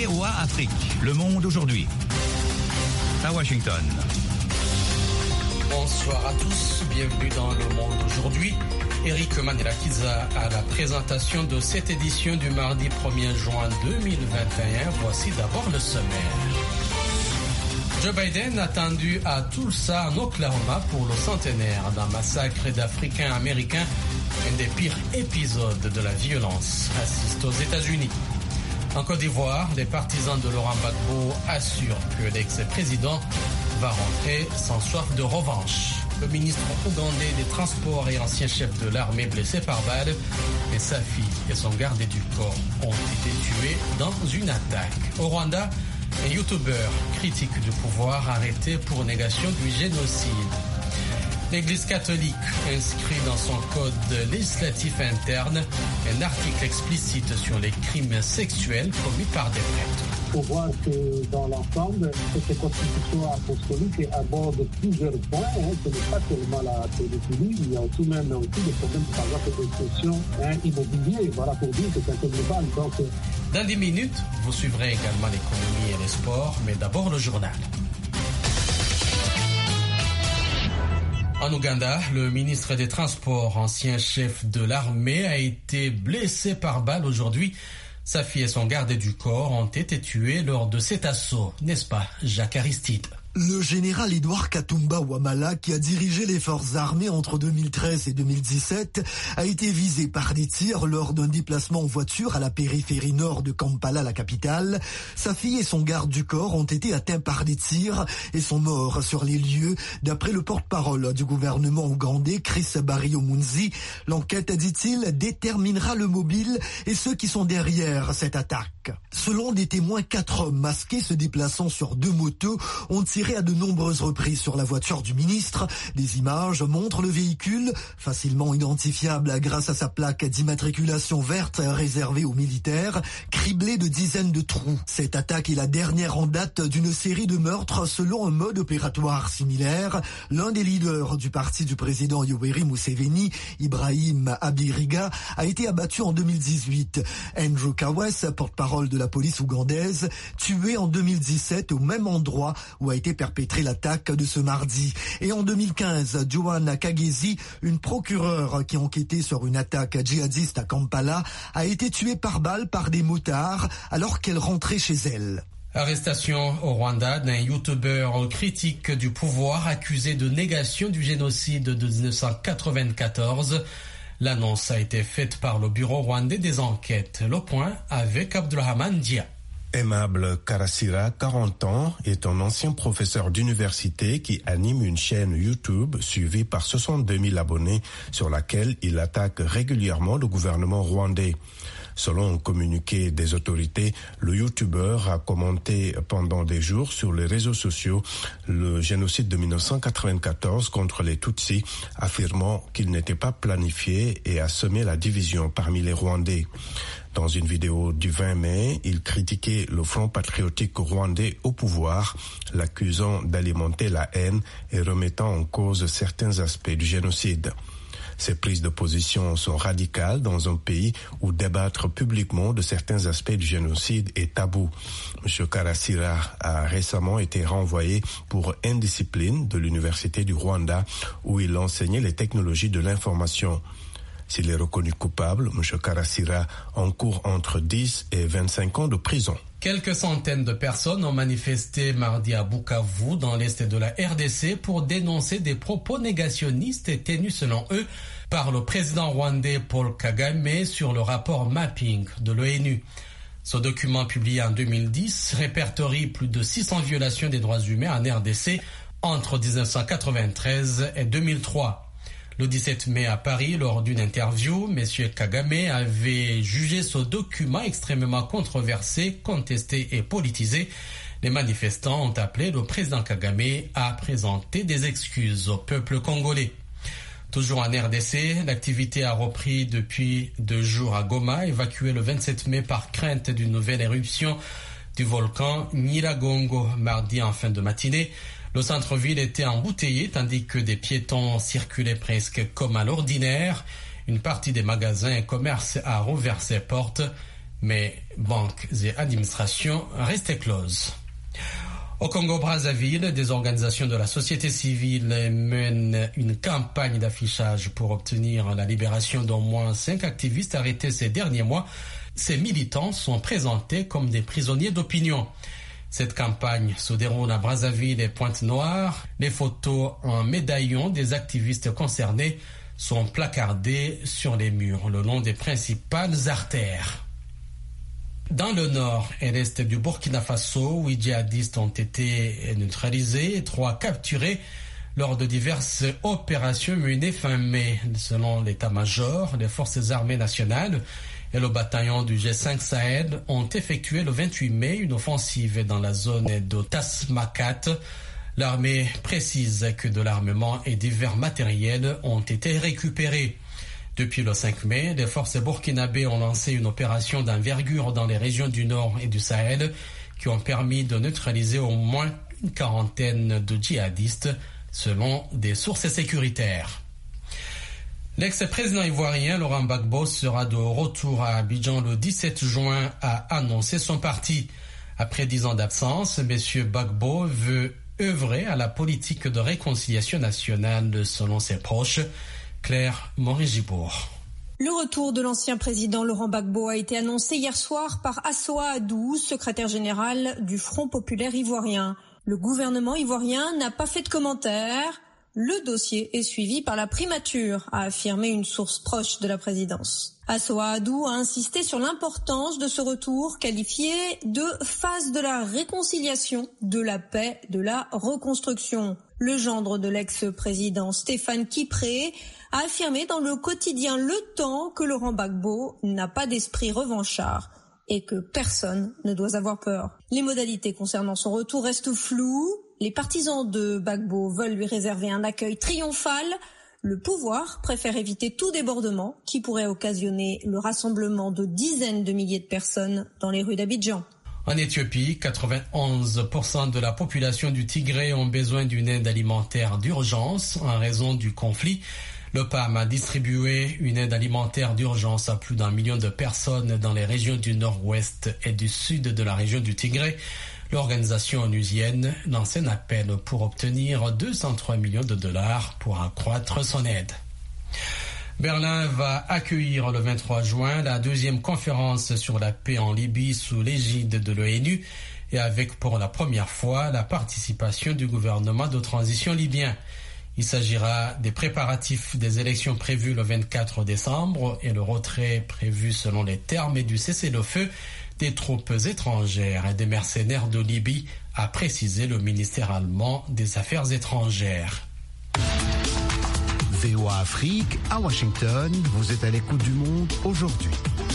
VOA Afrique. Le monde aujourd'hui. À Washington. Bonsoir à tous, bienvenue dans Le Monde aujourd'hui. Eric Manelakiza à la présentation de cette édition du mardi 1er juin 2021. Voici d'abord le sommaire. Joe Biden attendu à Tulsa, en Oklahoma, pour le centenaire d'un massacre d'Africains-Américains, un des pires épisodes de la violence, assiste aux États-Unis. En Côte d'Ivoire, les partisans de Laurent Gbagbo assurent que l'ex-président va rentrer sans soif de revanche. Le ministre ougandais des Transports et ancien chef de l'armée blessé par balle, et sa fille et son gardé du corps ont été tués dans une attaque. Au Rwanda, un youtubeur critique du pouvoir arrêté pour négation du génocide. L'Église catholique inscrit dans son code législatif interne un article explicite sur les crimes sexuels commis par des prêtres. Il faut voir que dans l'ensemble, cette constitution apostolique aborde plusieurs points. Ce n'est pas seulement la pédophilie, il y a tout de même aussi des problèmes, par exemple, d'expression immobilier. Voilà pour dire que c'est un peu global. Donc, dans 10 minutes, vous suivrez également l'économie et les sports, mais d'abord le journal. En Ouganda, le ministre des Transports, ancien chef de l'armée, a été blessé par balle aujourd'hui. Sa fille et son gardé du corps ont été tués lors de cet assaut, n'est-ce pas, Jacques Aristide? Le général Edouard Katumba Wamala, qui a dirigé les forces armées entre 2013 et 2017, a été visé par des tirs lors d'un déplacement en voiture à la périphérie nord de Kampala, la capitale. Sa fille et son garde du corps ont été atteints par des tirs et sont morts sur les lieux, d'après le porte-parole du gouvernement ougandais, Chris Barry-Omunzi. L'enquête, dit-il, déterminera le mobile et ceux qui sont derrière cette attaque. Selon des témoins, 4 hommes masqués se déplaçant sur 2 motos ont tiré à de nombreuses reprises sur la voiture du ministre. Des images montrent le véhicule, facilement identifiable grâce à sa plaque d'immatriculation verte réservée aux militaires, criblé de dizaines de trous. Cette attaque est la dernière en date d'une série de meurtres selon un mode opératoire similaire. L'un des leaders du parti du président Yoweri Museveni, Ibrahim Abiriga, a été abattu en 2018. Andrew Kawes, porte-parole de la police ougandaise, tué en 2017 au même endroit où a été perpétrée l'attaque de ce mardi. Et en 2015, Joanna Kagezi, une procureure qui enquêtait sur une attaque djihadiste à Kampala, a été tuée par balle par des motards alors qu'elle rentrait chez elle. Arrestation au Rwanda d'un youtubeur critique du pouvoir accusé de négation du génocide de 1994. L'annonce a été faite par le Bureau rwandais des enquêtes. Le point avec Abdulrahman Dia. Aimable Karasira, 40 ans, est un ancien professeur d'université qui anime une chaîne YouTube suivie par 62 000 abonnés sur laquelle il attaque régulièrement le gouvernement rwandais. Selon un communiqué des autorités, le youtubeur a commenté pendant des jours sur les réseaux sociaux le génocide de 1994 contre les Tutsis, affirmant qu'il n'était pas planifié et a semé la division parmi les Rwandais. Dans une vidéo du 20 mai, il critiquait le Front patriotique rwandais au pouvoir, l'accusant d'alimenter la haine et remettant en cause certains aspects du génocide. Ces prises de position sont radicales dans un pays où débattre publiquement de certains aspects du génocide est tabou. M. Karasira a récemment été renvoyé pour indiscipline de l'Université du Rwanda où il enseignait les technologies de l'information. S'il est reconnu coupable, M. Karasira encourt entre 10 et 25 ans de prison. Quelques centaines de personnes ont manifesté mardi à Bukavu, dans l'est de la RDC, pour dénoncer des propos négationnistes tenus selon eux par le président rwandais Paul Kagame sur le rapport Mapping de l'ONU. Ce document publié en 2010 répertorie plus de 600 violations des droits humains en RDC entre 1993 et 2003. Le 17 mai à Paris, lors d'une interview, M. Kagame avait jugé ce document extrêmement controversé, contesté et politisé. Les manifestants ont appelé le président Kagame à présenter des excuses au peuple congolais. Toujours en RDC, l'activité a repris depuis 2 jours à Goma, évacuée le 27 mai par crainte d'une nouvelle éruption du volcan Nyiragongo mardi en fin de matinée. Le centre-ville était embouteillé tandis que des piétons circulaient presque comme à l'ordinaire. Une partie des magasins et commerces a rouvert ses portes. mais banques et administrations restaient closes. Au Congo-Brazzaville, des organisations de la société civile mènent une campagne d'affichage pour obtenir la libération d'au moins 5 activistes arrêtés ces derniers mois. Ces militants sont présentés comme des prisonniers d'opinion. Cette campagne se déroule à Brazzaville et Pointe-Noire. Les photos en médaillon des activistes concernés sont placardées sur les murs le long des principales artères. Dans le nord et l'est du Burkina Faso, 8 djihadistes ont été neutralisés et 3 capturés lors de diverses opérations menées fin mai. Selon l'état-major, les forces armées nationales et le bataillon du G5 Sahel ont effectué le 28 mai une offensive dans la zone de Tasmakat. L'armée précise que de l'armement et divers matériels ont été récupérés. Depuis le 5 mai, les forces burkinabées ont lancé une opération d'envergure dans les régions du Nord et du Sahel qui ont permis de neutraliser au moins une quarantaine de djihadistes, selon des sources sécuritaires. L'ex-président ivoirien Laurent Gbagbo sera de retour à Abidjan le 17 juin, a annoncé son parti. Après 10 ans d'absence, M. Gbagbo veut œuvrer à la politique de réconciliation nationale selon ses proches. Claire Morigibourg. Le retour de l'ancien président Laurent Gbagbo a été annoncé hier soir par Assoa Adou, secrétaire général du Front populaire ivoirien. Le gouvernement ivoirien n'a pas fait de commentaires. Le dossier est suivi par la primature, a affirmé une source proche de la présidence. Assoa Adou a insisté sur l'importance de ce retour, qualifié de phase de la réconciliation, de la paix, de la reconstruction. Le gendre de l'ex-président Stéphane Kipré a affirmé dans le quotidien Le Temps que Laurent Gbagbo n'a pas d'esprit revanchard et que personne ne doit avoir peur. Les modalités concernant son retour restent floues. Les partisans de Gbagbo veulent lui réserver un accueil triomphal. Le pouvoir préfère éviter tout débordement qui pourrait occasionner le rassemblement de dizaines de milliers de personnes dans les rues d'Abidjan. En Éthiopie, 91% de la population du Tigré ont besoin d'une aide alimentaire d'urgence en raison du conflit. Le PAM a distribué une aide alimentaire d'urgence à plus d'1 million de personnes dans les régions du nord-ouest et du sud de la région du Tigré. L'organisation onusienne lance un appel pour obtenir 203 millions de dollars pour accroître son aide. Berlin va accueillir le 23 juin la 2e conférence sur la paix en Libye sous l'égide de l'ONU et avec pour la première fois la participation du gouvernement de transition libyen. Il s'agira des préparatifs des élections prévues le 24 décembre et le retrait prévu selon les termes et du cessez-le-feu des troupes étrangères et des mercenaires de Libye, a précisé le ministère allemand des Affaires étrangères. VOA Afrique, à Washington, vous êtes à l'écoute du monde aujourd'hui.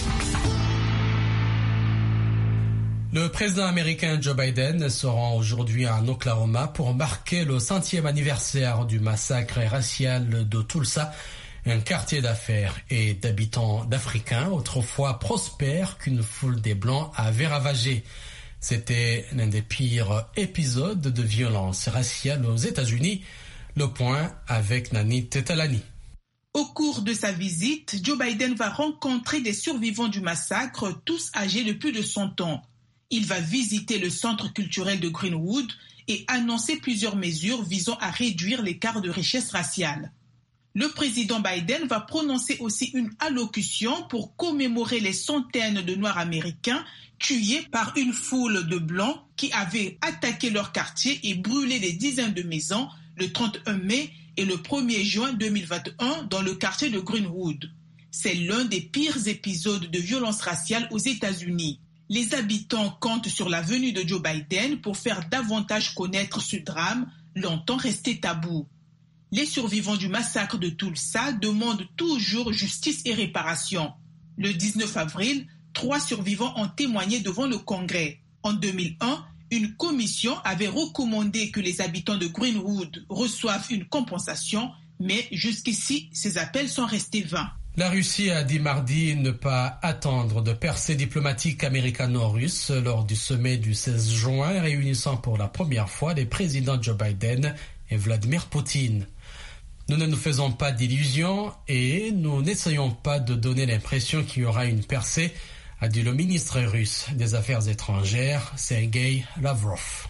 Le président américain Joe Biden se rend aujourd'hui en Oklahoma pour marquer le 100e anniversaire du massacre racial de Tulsa, un quartier d'affaires et d'habitants d'Africains autrefois prospères qu'une foule des Blancs avait ravagé. C'était l'un des pires épisodes de violence raciale aux États-Unis. Le point avec Nani Tetalani. Au cours de sa visite, Joe Biden va rencontrer des survivants du massacre, tous âgés de plus de 100 ans. Il va visiter le centre culturel de Greenwood et annoncer plusieurs mesures visant à réduire l'écart de richesse raciale. Le président Biden va prononcer aussi une allocution pour commémorer les centaines de Noirs américains tués par une foule de Blancs qui avaient attaqué leur quartier et brûlé des dizaines de maisons le 31 mai et le 1er juin 2021 dans le quartier de Greenwood. C'est l'un des pires épisodes de violence raciale aux États-Unis. Les habitants comptent sur la venue de Joe Biden pour faire davantage connaître ce drame, longtemps resté tabou. Les survivants du massacre de Tulsa demandent toujours justice et réparation. Le 19 avril, 3 survivants ont témoigné devant le Congrès. En 2001, une commission avait recommandé que les habitants de Greenwood reçoivent une compensation, mais jusqu'ici, ces appels sont restés vains. La Russie a dit mardi ne pas attendre de percée diplomatique américano-russe lors du sommet du 16 juin réunissant pour la première fois les présidents Joe Biden et Vladimir Poutine. Nous ne nous faisons pas d'illusions et nous n'essayons pas de donner l'impression qu'il y aura une percée, a dit le ministre russe des Affaires étrangères, Sergei Lavrov.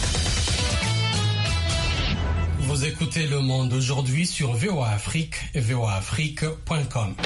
Vous écoutez Le Monde aujourd'hui sur VOA Afrique et voaafrique.com.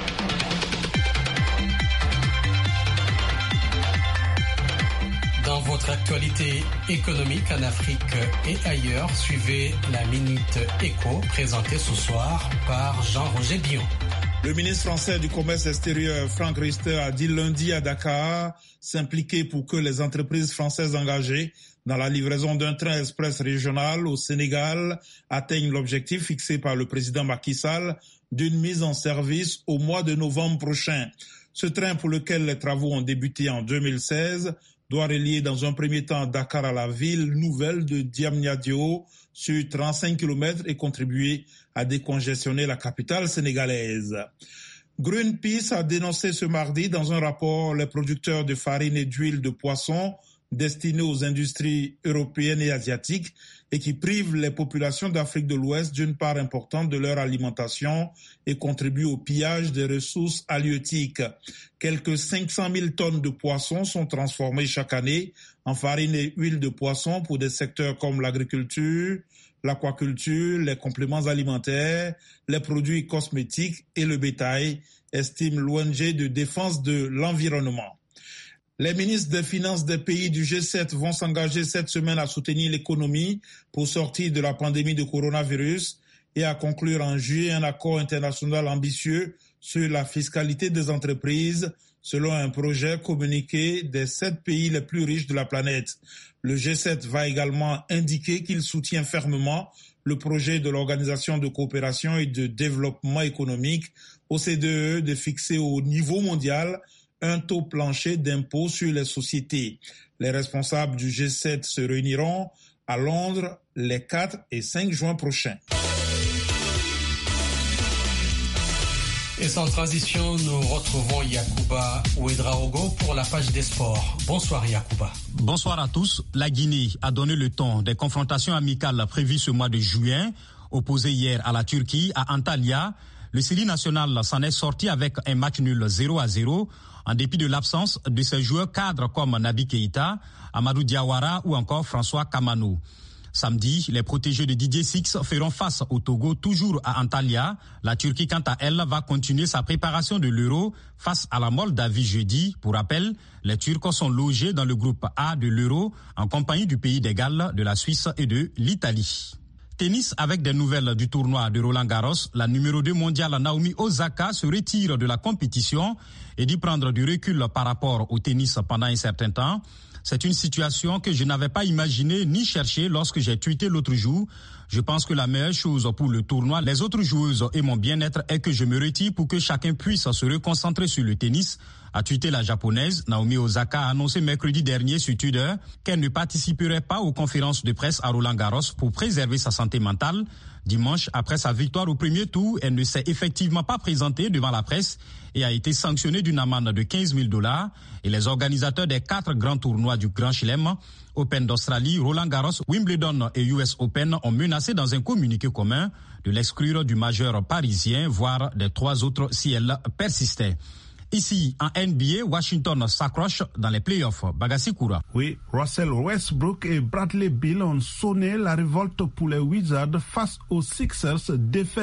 Dans votre actualité économique en Afrique et ailleurs, suivez la Minute Éco présentée ce soir par Jean-Roger Bion. Le ministre français du Commerce extérieur, Franck Riester, a dit lundi à Dakar s'impliquer pour que les entreprises françaises engagées dans la livraison d'un train express régional au Sénégal atteignent l'objectif fixé par le président Macky Sall d'une mise en service au mois de novembre prochain. Ce train, pour lequel les travaux ont débuté en 2016, doit relier dans un premier temps Dakar à la ville nouvelle de Diamniadio sur 35 km et contribuer à décongestionner la capitale sénégalaise. Greenpeace a dénoncé ce mardi dans un rapport les producteurs de farine et d'huile de poisson destinés aux industries européennes et asiatiques et qui privent les populations d'Afrique de l'Ouest d'une part importante de leur alimentation et contribuent au pillage des ressources halieutiques. Quelques 500 000 tonnes de poissons sont transformées chaque année en farine et huile de poisson pour des secteurs comme l'agriculture, l'aquaculture, les compléments alimentaires, les produits cosmétiques et le bétail, estime l'ONG de défense de l'environnement. Les ministres des Finances des pays du G7 vont s'engager cette semaine à soutenir l'économie pour sortir de la pandémie de coronavirus et à conclure en juillet un accord international ambitieux sur la fiscalité des entreprises selon un projet communiqué des 7 pays les plus riches de la planète. Le G7 va également indiquer qu'il soutient fermement le projet de l'Organisation de coopération et de développement économique, OCDE, de fixer au niveau mondial un taux plancher d'impôt sur les sociétés. Les responsables du G7 se réuniront à Londres les 4 et 5 juin prochains. Et sans transition, nous retrouvons Yacouba Ouedraogo pour la page des sports. Bonsoir Yacouba. Bonsoir à tous. La Guinée a donné le ton des confrontations amicales prévues ce mois de juin. Opposé hier à la Turquie, à Antalya, le Sili national s'en est sorti avec un match nul 0-0, en dépit de l'absence de ses joueurs cadres comme Naby Keïta, Amadou Diawara ou encore François Kamanou. Samedi, les protégés de Didier Six feront face au Togo, toujours à Antalya. La Turquie, quant à elle, va continuer sa préparation de l'Euro face à la Moldavie jeudi. Pour rappel, les Turcs sont logés dans le groupe A de l'Euro en compagnie du pays des Galles, de la Suisse et de l'Italie. Tennis avec des nouvelles du tournoi de Roland-Garros. La numéro 2 mondiale Naomi Osaka se retire de la compétition et dit prendre du recul par rapport au tennis pendant un certain temps. C'est une situation que je n'avais pas imaginée ni cherchée lorsque j'ai tweeté l'autre jour. Je pense que la meilleure chose pour le tournoi, les autres joueuses et mon bien-être est que je me retire pour que chacun puisse se reconcentrer sur le tennis, a tweeté la japonaise. Naomi Osaka a annoncé mercredi dernier sur Twitter qu'elle ne participerait pas aux conférences de presse à Roland-Garros pour préserver sa santé mentale. Dimanche, après sa victoire au premier tour, elle ne s'est effectivement pas présentée devant la presse et a été sanctionnée d'une amende de $15,000. Et les organisateurs des 4 grands tournois du Grand Chelem, Open d'Australie, Roland-Garros, Wimbledon et US Open, ont menacé dans un communiqué commun de l'exclure du majeur parisien, voire des 3 autres si elle persistait. Ici, en NBA, Washington s'accroche dans les playoffs. Bagassi Koura. Oui, Russell Westbrook et Bradley Beal ont sonné la révolte pour les Wizards face aux Sixers, défaits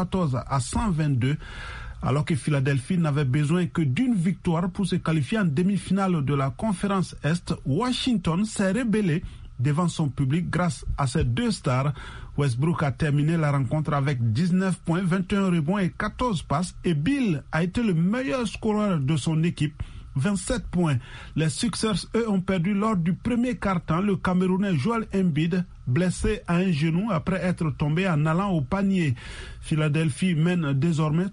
114-122, alors que Philadelphie n'avait besoin que d'une victoire pour se qualifier en demi-finale de la conférence Est. Washington s'est rébellé devant son public grâce à ses 2 stars. Westbrook a terminé la rencontre avec 19 points, 21 rebonds et 14 passes. Et Bill a été le meilleur scoreur de son équipe, 27 points. Les Sixers, eux, ont perdu lors du premier quart-temps. Le Camerounais Joel Embiid, blessé à un genou après être tombé en allant au panier. Philadelphie mène désormais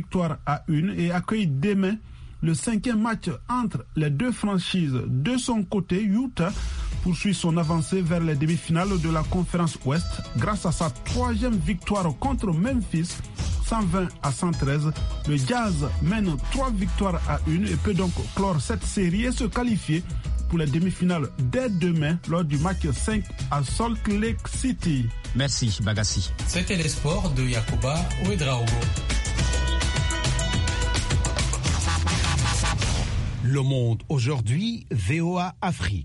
3-1 et accueille demain le 5e match entre les 2 franchises. De son côté, Utah poursuit son avancée vers les demi-finales de la conférence Ouest grâce à sa 3e victoire contre Memphis, 120-113. Le Jazz mène 3-1 et peut donc clore cette série et se qualifier pour les demi-finales dès demain lors du match 5 à Salt Lake City. Merci Bagassi. C'était les sports de Yacouba Ouedraogo. Le Monde aujourd'hui, VOA Afrique.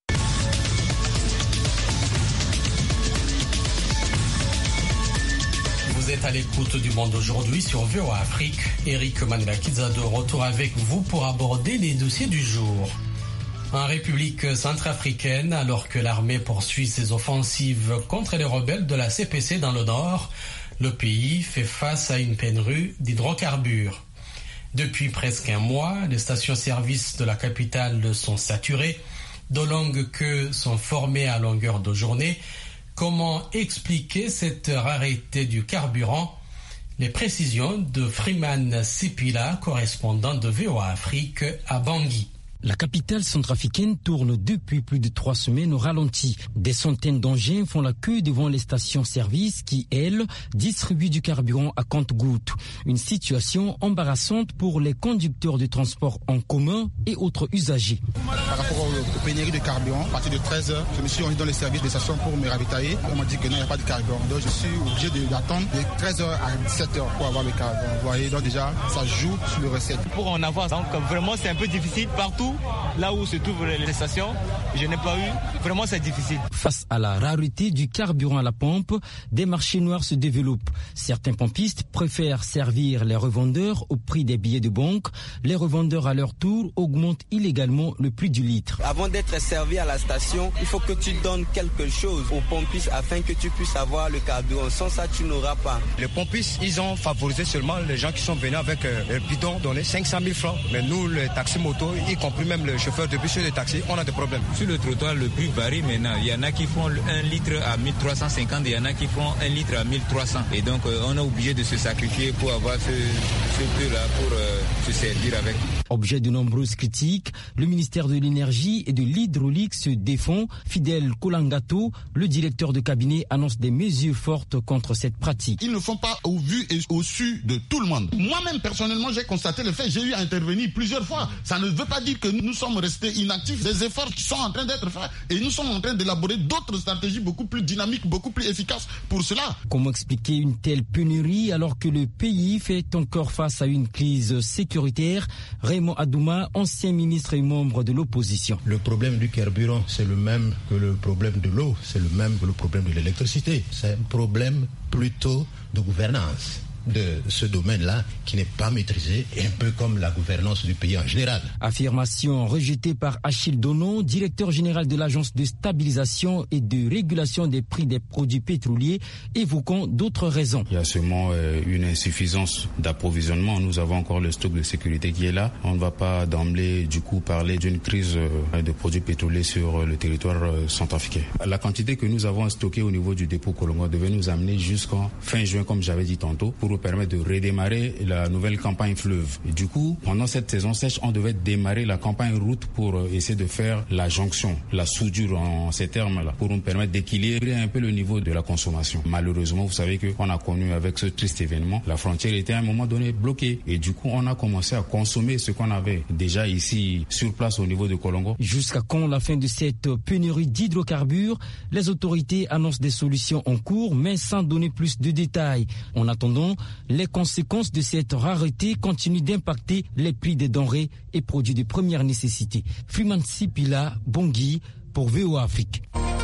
Vous êtes à l'écoute du Monde aujourd'hui sur VOA Afrique. Eric Manela-Kidza de retour avec vous pour aborder les dossiers du jour. En République centrafricaine, alors que l'armée poursuit ses offensives contre les rebelles de la CPC dans le nord, le pays fait face à une pénurie d'hydrocarbures. Depuis presque un mois, les stations-service de la capitale sont saturées, de longues queues sont formées à longueur de journée. Comment expliquer cette rareté du carburant? Les précisions de Freeman Sipila, correspondant de VOA Afrique à Bangui. La capitale centrafricaine tourne depuis plus de 3 semaines au ralenti. Des centaines d'engins font la queue devant les stations-service qui, elles, distribuent du carburant à compte-gouttes. Une situation embarrassante pour les conducteurs de transport en commun et autres usagers. Par rapport aux pénuries de carburant, à partir de 13h, je me suis rendu dans les services des stations pour me ravitailler. On m'a dit que non, il n'y a pas de carburant. Donc je suis obligé d'attendre de 13h à 17h pour avoir le carburant. Vous voyez, donc déjà, ça joue sur le recette. Pour en avoir, donc vraiment, c'est un peu difficile partout. Là où se trouvent les stations, je n'ai pas eu. Vraiment, c'est difficile. Face à la rareté du carburant à la pompe, des marchés noirs se développent. Certains pompistes préfèrent servir les revendeurs au prix des billets de banque. Les revendeurs, à leur tour, augmentent illégalement le prix du litre. Avant d'être servi à la station, il faut que tu donnes quelque chose aux pompistes afin que tu puisses avoir le carburant. Sans ça, tu n'auras pas. Les pompistes, ils ont favorisé seulement les gens qui sont venus avec le bidon donné 500 000 francs. Mais nous, les taxis-motos, y compris même le chauffeur de bus et de taxi, on a des problèmes. Sur le trottoir, le prix varie maintenant. Il y en a qui font 1 litre à 1350, il y en a qui font 1 litre à 1300. Et donc, on est obligé de se sacrifier pour avoir ce prix-là pour se servir avec. Objet de nombreuses critiques, le ministère de l'Énergie et de l'Hydraulique se défend. Fidel Kolangato, le directeur de cabinet, annonce des mesures fortes contre cette pratique. Ils ne font pas au vu et au su de tout le monde. Moi-même, personnellement, j'ai constaté le fait. J'ai eu à intervenir plusieurs fois. Ça ne veut pas dire que nous sommes restés inactifs. Des efforts qui sont en train d'être faits et nous sommes en train d'élaborer d'autres stratégies beaucoup plus dynamiques, beaucoup plus efficaces pour cela. Comment expliquer une telle pénurie alors que le pays fait encore face à une crise sécuritaire? Raymond Adouma, ancien ministre et membre de l'opposition. Le problème du carburant, c'est le même que le problème de l'eau, c'est le même que le problème de l'électricité. C'est un problème plutôt de gouvernance de ce domaine-là qui n'est pas maîtrisé, et un peu comme la gouvernance du pays en général. Affirmation rejetée par Achille Donon, directeur général de l'Agence de stabilisation et de régulation des prix des produits pétroliers, évoquant d'autres raisons. Il y a seulement une insuffisance d'approvisionnement. Nous avons encore le stock de sécurité qui est là. On ne va pas d'emblée du coup parler d'une crise de produits pétroliers sur le territoire centrafricain. La quantité que nous avons stockée au niveau du dépôt Kolongo devait nous amener jusqu'en fin juin, comme j'avais dit tantôt, pour permettre de redémarrer la nouvelle campagne fleuve. Et du coup, pendant cette saison sèche, on devait démarrer la campagne route pour essayer de faire la jonction, la soudure en ces termes-là, pour nous permettre d'équilibrer un peu le niveau de la consommation. Malheureusement, vous savez qu'on a connu avec ce triste événement, la frontière était à un moment donné bloquée. Et du coup, on a commencé à consommer ce qu'on avait déjà ici sur place au niveau de Kolongo. Jusqu'à quand la fin de cette pénurie d'hydrocarbures? Les autorités annoncent des solutions en cours, mais sans donner plus de détails. En attendant, les conséquences de cette rareté continuent d'impacter les prix des denrées et produits de première nécessité. Freeman Sipila, Bangui, pour VOA Afrique.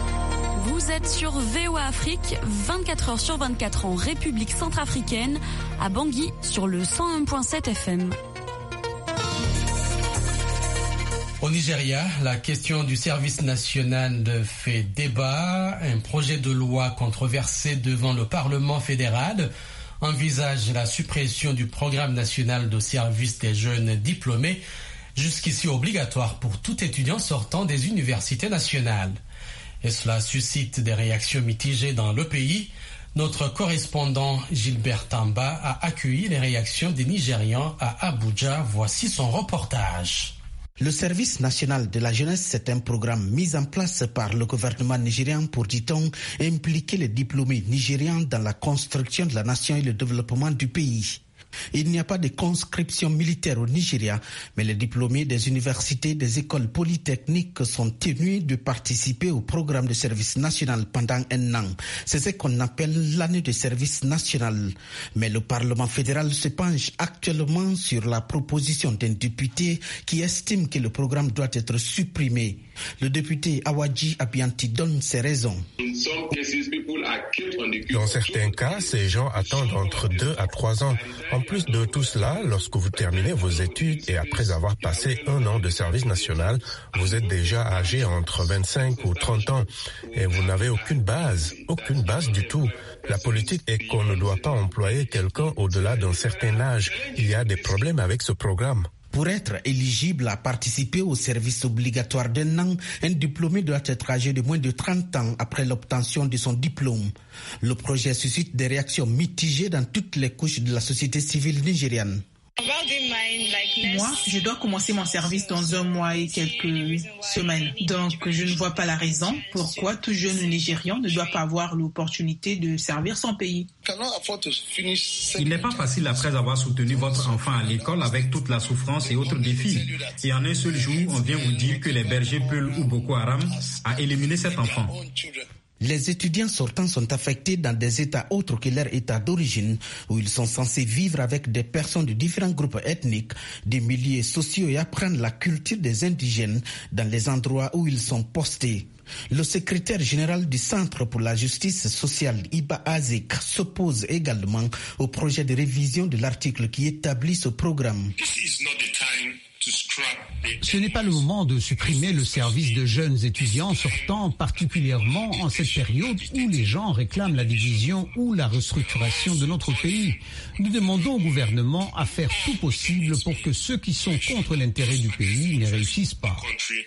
Vous êtes sur VOA Afrique, 24 heures sur 24 en République centrafricaine, à Bangui, sur le 101.7 FM. Au Nigeria, la question du service national fait débat. Un projet de loi controversé devant le Parlement fédéral envisage la suppression du programme national de service des jeunes diplômés, jusqu'ici obligatoire pour tout étudiant sortant des universités nationales. Et cela suscite des réactions mitigées dans le pays. Notre correspondant Gilbert Tamba a accueilli les réactions des Nigérians à Abuja. Voici son reportage. Le service national de la jeunesse, c'est un programme mis en place par le gouvernement nigérian pour, dit-on, impliquer les diplômés nigérians dans la construction de la nation et le développement du pays. Il n'y a pas de conscription militaire au Nigeria, mais les diplômés des universités, des écoles polytechniques sont tenus de participer au programme de service national pendant un an. C'est ce qu'on appelle l'année de service national. Mais le Parlement fédéral se penche actuellement sur la proposition d'un député qui estime que le programme doit être supprimé. Le député Awadji Abianti donne ses raisons. Dans certains cas, ces gens attendent entre 2 à 3 ans. En plus de tout cela, lorsque vous terminez vos études et après avoir passé 1 an de service national, vous êtes déjà âgé entre 25 ou 30 ans et vous n'avez aucune base du tout. La politique est qu'on ne doit pas employer quelqu'un au-delà d'un certain âge. Il y a des problèmes avec ce programme. Pour être éligible à participer au service obligatoire d'1 an, un diplômé doit être âgé de moins de 30 ans après l'obtention de son diplôme. Le projet suscite des réactions mitigées dans toutes les couches de la société civile nigériane. Moi, je dois commencer mon service dans 1 mois et quelques semaines. Donc, je ne vois pas la raison pourquoi tout jeune Nigérian ne doit pas avoir l'opportunité de servir son pays. Il n'est pas facile après avoir soutenu votre enfant à l'école avec toute la souffrance et autres défis. Et en un seul jour, on vient vous dire que les bergers Peul ou Boko Haram a éliminé cet enfant. Les étudiants sortants sont affectés dans des États autres que leur État d'origine, où ils sont censés vivre avec des personnes de différents groupes ethniques, des milieux sociaux et apprendre la culture des indigènes dans les endroits où ils sont postés. Le secrétaire général du Centre pour la justice sociale, Iba Azik, s'oppose également au projet de révision de l'article qui établit ce programme. Ce n'est pas le moment de supprimer le service de jeunes étudiants sortant, particulièrement en cette période où les gens réclament la division ou la restructuration de notre pays. Nous demandons au gouvernement à faire tout possible pour que ceux qui sont contre l'intérêt du pays ne réussissent pas.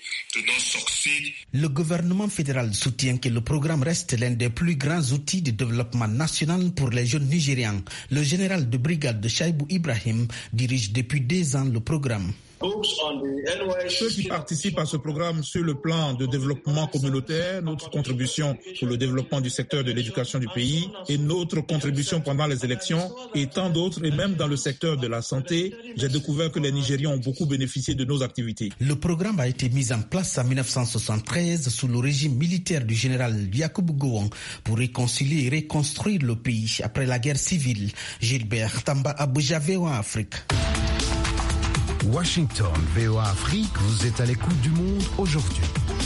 Le gouvernement fédéral soutient que le programme reste l'un des plus grands outils de développement national pour les jeunes Nigérians. Le général de brigade de Shaibou Ibrahim dirige depuis 2 ans le programme. Ceux qui participent à ce programme sur le plan de développement communautaire, notre contribution pour le développement du secteur de l'éducation du pays et notre contribution pendant les élections et tant d'autres, et même dans le secteur de la santé, j'ai découvert que les Nigérians ont beaucoup bénéficié de nos activités. Le programme a été mis en place en 1973 sous le régime militaire du général Yakubu Gowon pour réconcilier et reconstruire le pays après la guerre civile. Gilbert Tamba, Abuja, VOA Afrique. Washington, VOA Afrique, vous êtes à l'écoute du monde aujourd'hui.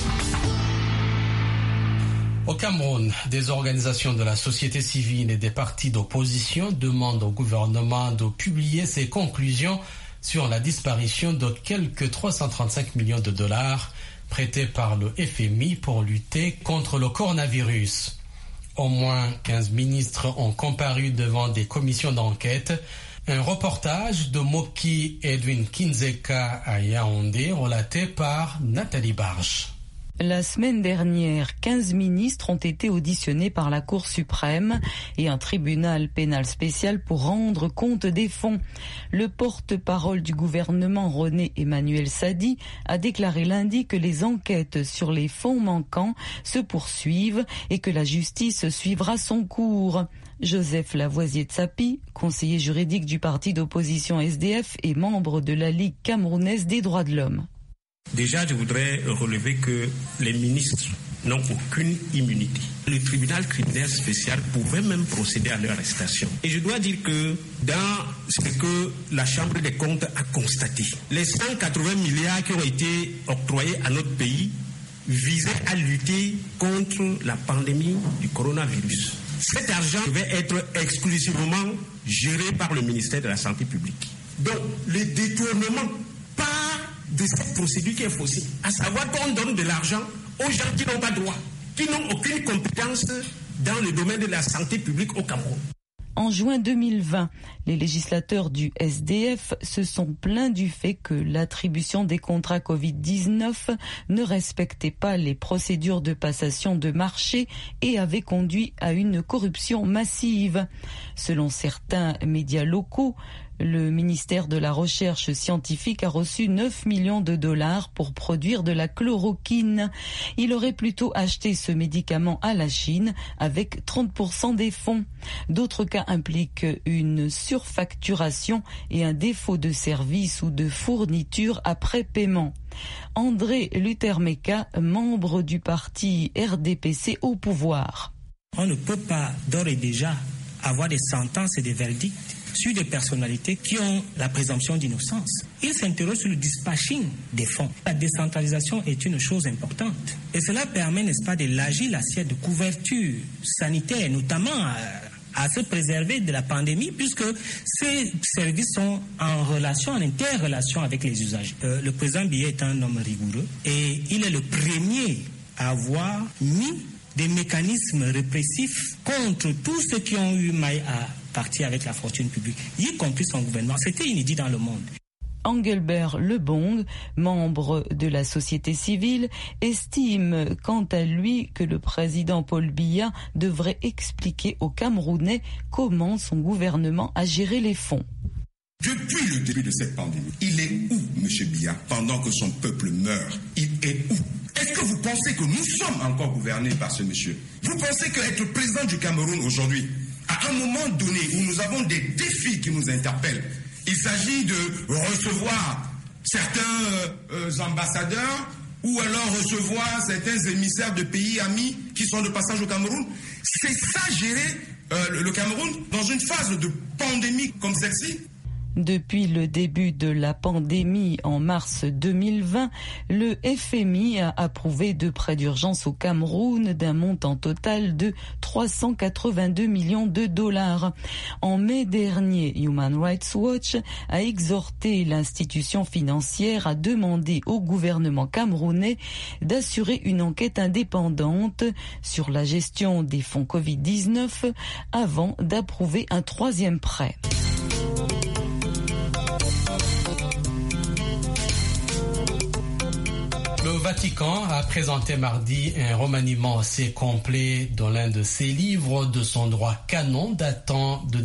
Au Cameroun, des organisations de la société civile et des partis d'opposition demandent au gouvernement de publier ses conclusions sur la disparition de quelques 335 millions de dollars prêtés par le FMI pour lutter contre le coronavirus. Au moins 15 ministres ont comparu devant des commissions d'enquête. Un reportage de Moki Edwin Kinzeka à Yaoundé relaté par Nathalie Barge. La semaine dernière, 15 ministres ont été auditionnés par la Cour suprême et un tribunal pénal spécial pour rendre compte des fonds. Le porte-parole du gouvernement, René Emmanuel Sadi, a déclaré lundi que les enquêtes sur les fonds manquants se poursuivent et que la justice suivra son cours. Joseph Lavoisier-Tsapi, conseiller juridique du parti d'opposition SDF et membre de la Ligue camerounaise des droits de l'homme. Déjà, je voudrais relever que les ministres n'ont aucune immunité. Le tribunal criminel spécial pouvait même procéder à leur arrestation. Et je dois dire que dans ce que la Chambre des comptes a constaté, les 180 milliards qui ont été octroyés à notre pays visaient à lutter contre la pandémie du coronavirus. Cet argent devait être exclusivement géré par le ministère de la Santé publique. Donc, le détournement part de cette procédure qui est faussée, à savoir qu'on donne de l'argent aux gens qui n'ont pas droit, qui n'ont aucune compétence dans le domaine de la santé publique au Cameroun. En juin 2020, les législateurs du SDF se sont plaints du fait que l'attribution des contrats Covid-19 ne respectait pas les procédures de passation de marché et avait conduit à une corruption massive. Selon certains médias locaux, Le ministère de la Recherche scientifique a reçu 9 millions de dollars pour produire de la chloroquine. Il aurait plutôt acheté ce médicament à la Chine avec 30% des fonds. D'autres cas impliquent une surfacturation et un défaut de service ou de fourniture après paiement. André Luther-Meka, membre du parti RDPC au pouvoir. On ne peut pas d'ores et déjà avoir des sentences et des verdicts sur des personnalités qui ont la présomption d'innocence. Il s'interroge sur le dispatching des fonds. La décentralisation est une chose importante. Et cela permet, n'est-ce pas, d'élargir l'assiette de couverture sanitaire, notamment à se préserver de la pandémie, puisque ces services sont en interrelation avec les usagers. Le président Biya est un homme rigoureux et il est le premier à avoir mis des mécanismes répressifs contre tous ceux qui ont eu maille à partir avec la fortune publique, y compris son gouvernement. C'était inédit dans le monde. Engelbert Lebong, membre de la société civile, estime quant à lui que le président Paul Biya devrait expliquer aux Camerounais comment son gouvernement a géré les fonds. Depuis le début de cette pandémie, il est où, M. Biya, pendant que son peuple meurt? Il est où? Est-ce que vous pensez que nous sommes encore gouvernés par ce monsieur? Vous pensez qu'être président du Cameroun aujourd'hui, à un moment donné où nous avons des défis qui nous interpellent, il s'agit de recevoir certains ambassadeurs ou alors recevoir certains émissaires de pays amis qui sont de passage au Cameroun? C'est ça gérer le Cameroun dans une phase de pandémie comme celle-ci? Depuis le début de la pandémie en mars 2020, le FMI a approuvé 2 prêts d'urgence au Cameroun d'un montant total de 382 millions de dollars. En mai dernier, Human Rights Watch a exhorté l'institution financière à demander au gouvernement camerounais d'assurer une enquête indépendante sur la gestion des fonds Covid-19 avant d'approuver un 3e prêt. Le Vatican a présenté mardi un remaniement assez complet dans l'un de ses livres de son droit canon datant de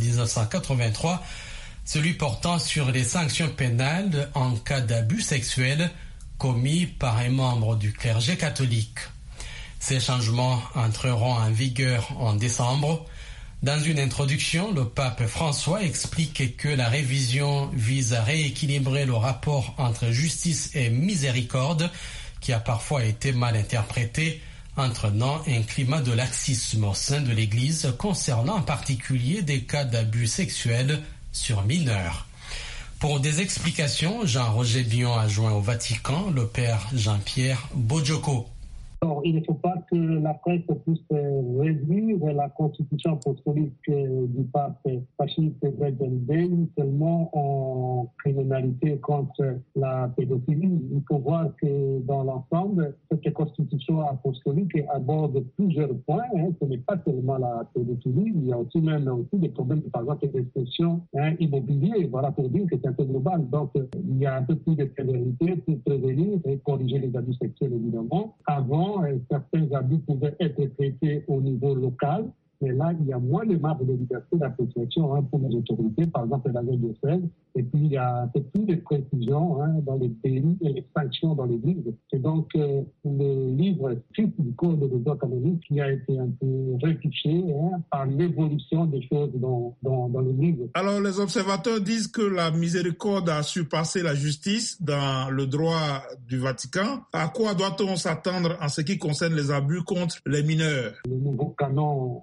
1983, celui portant sur les sanctions pénales en cas d'abus sexuels commis par un membre du clergé catholique. Ces changements entreront en vigueur en décembre. Dans une introduction, le pape François explique que la révision vise à rééquilibrer le rapport entre justice et miséricorde, qui a parfois été mal interprété, entraînant un climat de laxisme au sein de l'Église concernant en particulier des cas d'abus sexuels sur mineurs. Pour des explications, Jean-Roger Bion a joint au Vatican le père Jean-Pierre Bojoko. Alors, il ne faut pas que la presse puisse réduire la constitution apostolique du pape fasciste Benjamin seulement en criminalité contre la pédophilie. Il faut voir que dans l'ensemble, cette constitution apostolique aborde plusieurs points. Ce n'est pas seulement la pédophilie, il y a aussi des problèmes, par exemple, d'expression immobilier. Voilà, pour dire que c'est un peu global. Donc, il y a un peu plus de sévérité pour prévenir et corriger les abus sexuels, évidemment. Avant, certains abus pouvaient être traités au niveau local, mais là, il y a moins de marge de liberté d'appréciation pour les autorités, par exemple la diocèse. Et puis, il y a un peu plus de précision dans les délits et les sanctions dans les livres. C'est donc le livre strict du Code de droit canonique qui a été un peu rectifié par l'évolution des choses dans le livre. Alors, les observateurs disent que la miséricorde a surpassé la justice dans le droit du Vatican. À quoi doit-on s'attendre en ce qui concerne les abus contre les mineurs? Le nouveau canon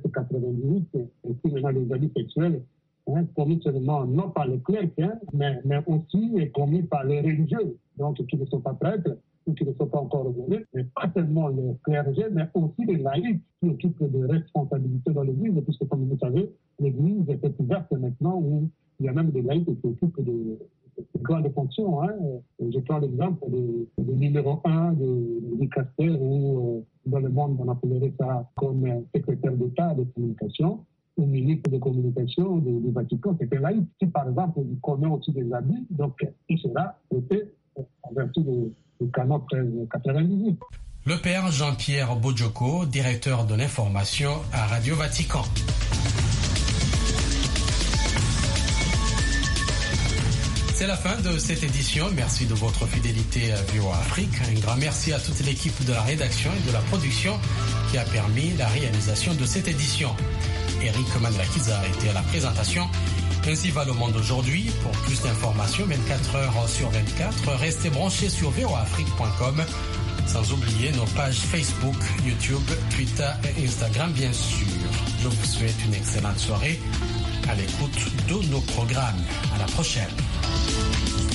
1398, et puis maintenant les abus sexuels, commis seulement non par les clercs, mais aussi commis par les religieux, donc qui ne sont pas prêtres ou qui ne sont pas encore ordonnés, mais pas seulement les clergés, mais aussi les laïcs qui occupent de responsabilités dans l'Église, puisque comme vous savez, l'Église est ouverte maintenant où il y a même des laïcs qui occupent de grandes fonctions. Je prends l'exemple du numéro 1 de Dicaster, où dans le monde on appellerait ça comme secrétaire d'État de communication, ou ministre de communication du Vatican, c'est un laïc. Si par exemple il commet aussi des abus, donc il sera traité en vertu du canon 1398. Le père Jean-Pierre Bojoko, directeur de l'information à Radio Vatican. C'est la fin de cette édition. Merci de votre fidélité à VOA Afrique. Un grand merci à toute l'équipe de la rédaction et de la production qui a permis la réalisation de cette édition. Eric Mandelakiza a été à la présentation. Ainsi va le monde aujourd'hui. Pour plus d'informations, 24 heures sur 24, restez branchés sur voaafrique.com. Sans oublier nos pages Facebook, YouTube, Twitter et Instagram, bien sûr. Je vous souhaite une excellente soirée à l'écoute de nos programmes. À la prochaine.